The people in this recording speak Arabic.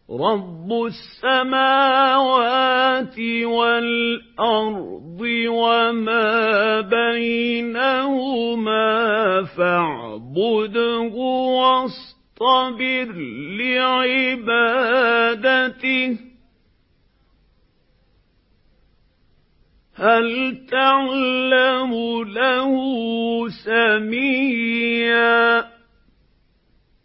رَبُّ السَّمَاوَاتِ وَالْأَرْضِ وَمَا بَيْنَهُمَا فَاعْبُدْهُ وَاصْطَبِرْ لِعِبَادَتِهِ هَلْ تَعْلَمُ لَهُ سَمِيًّا